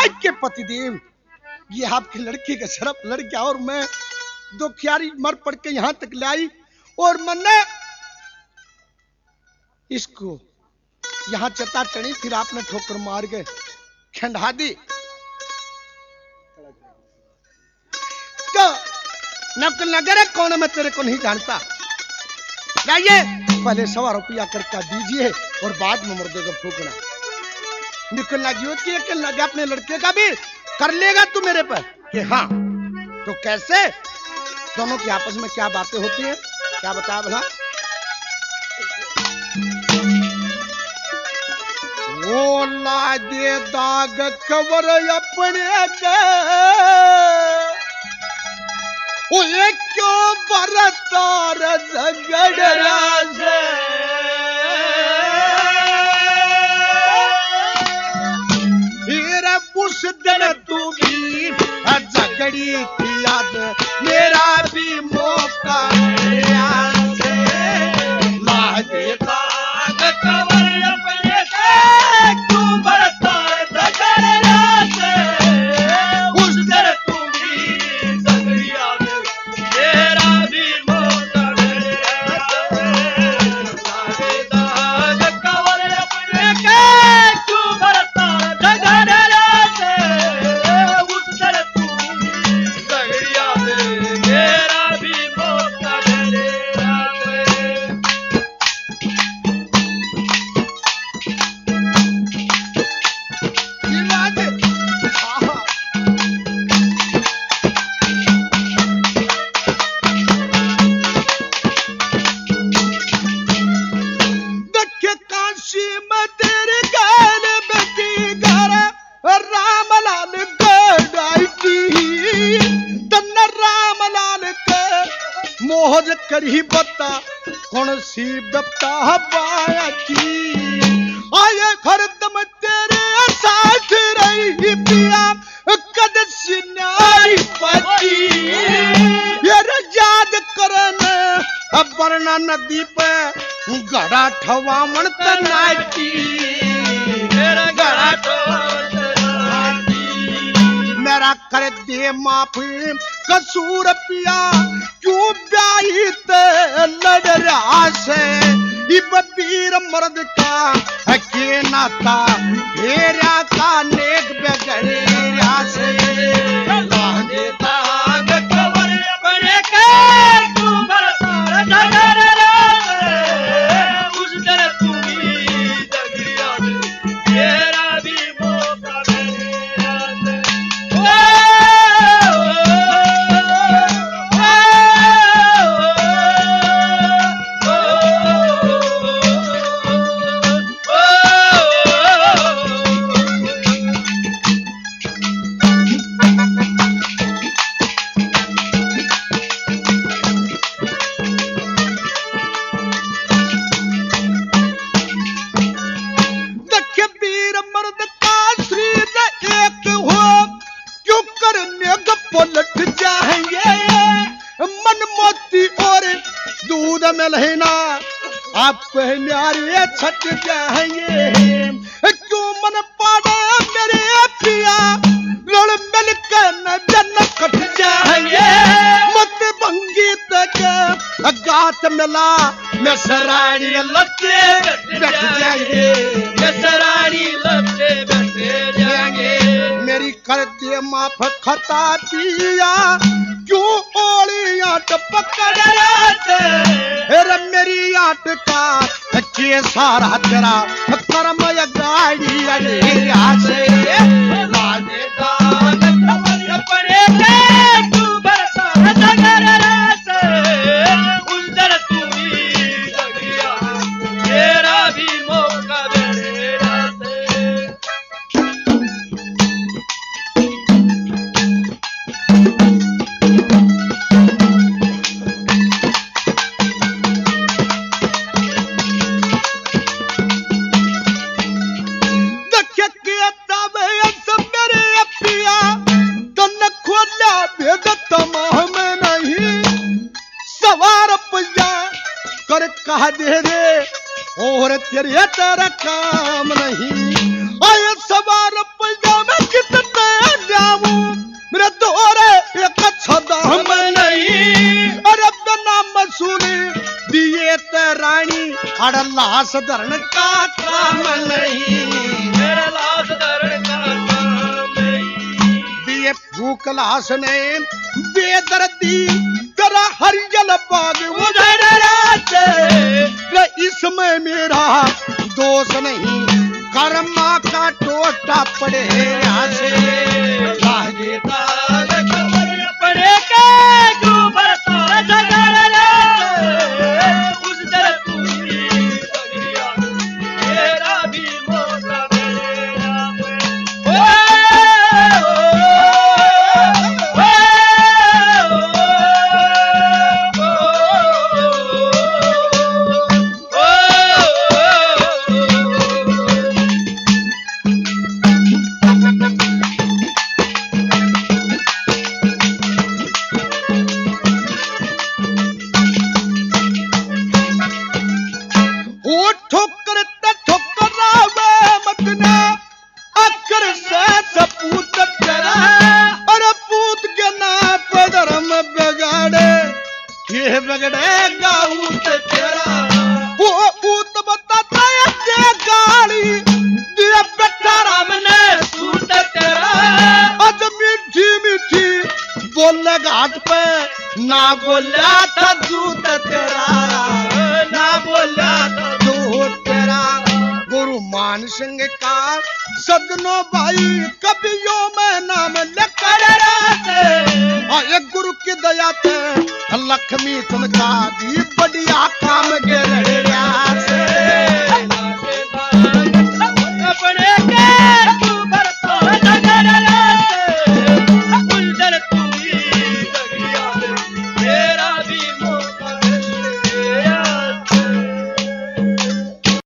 के पतिदेव, ये आपके लड़के का शरफ लड़ गया और मैं दो क्यारी मर पड़ के यहां तक लाई और मैंने इसको यहां चता चढ़ी, फिर आपने ठोकर मार के खंडा दी। तो नकुल नगर है कौन है, मैं तेरे को नहीं जानता। जाइए पहले 100 रुपया करके दीजिए और बाद में मुर्दे को फूकना। निकलना कि लगा अपने लड़के का भी कर लेगा तू मेरे पर कि हाँ, तो कैसे दोनों की आपस में क्या बातें होती हैं, क्या बता भला। वो ला दे दाग खबर अपने के, वो एक क्यों बरतार झगड़ा से, उस दिन तू भी झगड़ी की याद मेरा भी मौका से ला देता खबर अपने के, तू बरतार झगड़ा से, उस दिन तू भी झगड़ी याद मेरा भी मौका से ला देता खबर अपने के, तू बरतार झगड़ा मोहज करी बता कौन सी बता पाया की, आए हरदम तेरे साथ रही पिया कद सिनारी पति, ये याद करने बरना नदी पे गड़ा ठवामन तनाटी, मेरा गड़ा मेरा कर दे माफी कसूर पिया, क्यों ब्याही ते लड़ रहा से, इब वीर मर्द का के नाता हेरा का नेक बेगड़िया से ला देता खबर अपने के, तू बरतार झगड़ा उस दिन तू भी झगड़िया तेरा भी मौका लहना आप न्यारे छट जाएंगे, क्यों मन पाड़ा मेरे पिया लड़ मिल कर न जन कट जाएंगे, मत भंगी तक गात मिला मैं सराड़ी लपटे बैठ जाएंगे, मैं सराड़ी लपटे बैठ जाएंगे, मेरी कर दे माफ खता पिया क्यों ओली आट पकड़ मेरी आट का के सारा तेरा कर्म गाड़ी अड़ेरा से ला देता खबर अपने के, तू बरतार झगड़ा से उस दिन तू भी झगड़िया तेरा भी मौका मेरा से। कहा दे रे और तेरे तेरा काम नहीं आए सवार पैदा में कितना लाश धरण का काम नहीं, मेरा लाश धरण का काम नहीं। दिए फूक लाश ने बेदर्दी तेरा हरियल बाग उधर राते, इसमें मेरा दोष नहीं, कर्मा का टोटा पड़े आसे लागे ताल खबर पड़े के ऊपर ताल झगड़ रे, उस दर पूरी सगरिया मेरा भी मौका मिलेगा। बगड़ेगा ऊत तेरा, वो ऊत बताता है ते गाली दिया बेटा राम ने सूत तेरा, आज मीठी मीठी बोले घाट पे ना बोला था जूत तेरा, ना बोला था जूत तेरा। गुरु मान सिंह का सदनो भाई कवियों में नाम लेकर रहते, एक गुरु की दया थे लक्ष्मी तुमका दी